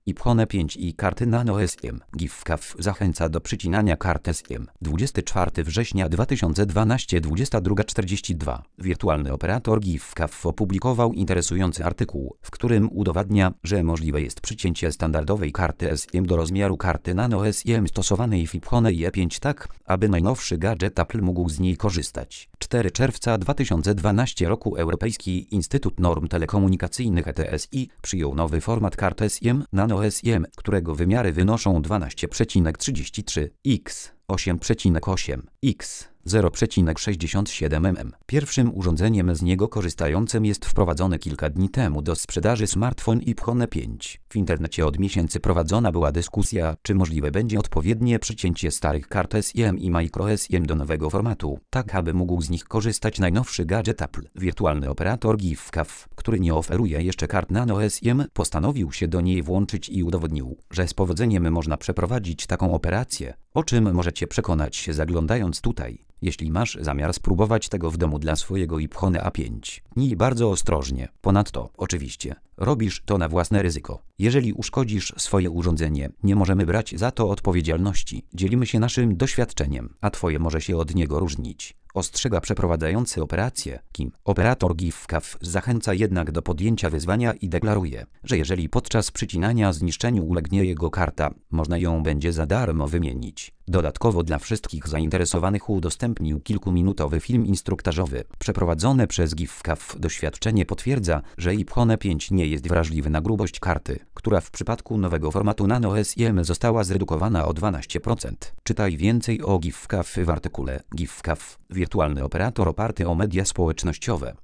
iPhone 5 i karty Nano SIM. GIFCAF zachęca do przycinania kart SIM. 24 września 2012, 22:42. Wirtualny operator GIFCAF opublikował interesujący artykuł, w którym udowadnia, że możliwe jest przycięcie standardowej karty SIM do rozmiaru karty Nano SIM stosowanej w iPhone i 5 tak, aby najnowszy gadżet Apple mógł z niej korzystać. 4 czerwca 2012 roku Europejski Instytut Norm Telekomunikacyjnych ETSI przyjął nowy format kart SIM Nano SIM, którego wymiary wynoszą 12,33 x 8,8 x 0,67 mm. Pierwszym urządzeniem z niego korzystającym jest wprowadzony kilka dni temu do sprzedaży smartfon iPhone 5. W internecie od miesięcy prowadzona była dyskusja, czy możliwe będzie odpowiednie przycięcie starych kart SIM i micro SIM do nowego formatu, tak aby mógł z nich korzystać najnowszy gadżet Apple. Wirtualny operator GIFCAF, który nie oferuje jeszcze kart Nano SIM, postanowił się do niej włączyć i udowodnił, że z powodzeniem można przeprowadzić taką operację, o czym możecie przekonać się zaglądając tutaj. Jeśli masz zamiar spróbować tego w domu dla swojego iPhone A5, tnij bardzo ostrożnie. Ponadto, oczywiście, robisz to na własne ryzyko. Jeżeli uszkodzisz swoje urządzenie, nie możemy brać za to odpowiedzialności. Dzielimy się naszym doświadczeniem, a twoje może się od niego różnić. Ostrzega przeprowadzający operację, Kim. Operator GIFCAF zachęca jednak do podjęcia wyzwania i deklaruje, że jeżeli podczas przycinania zniszczeniu ulegnie jego karta, można ją będzie za darmo wymienić. Dodatkowo dla wszystkich zainteresowanych udostępnił kilkuminutowy film instruktażowy. Przeprowadzone przez GIFCAF doświadczenie potwierdza, że iPhone 5 nie jest wrażliwy na grubość karty, która w przypadku nowego formatu Nano SIM została zredukowana o 12%. Czytaj więcej o GIFCAF w artykule GIFCAF. Wirtualny operator oparty o media społecznościowe.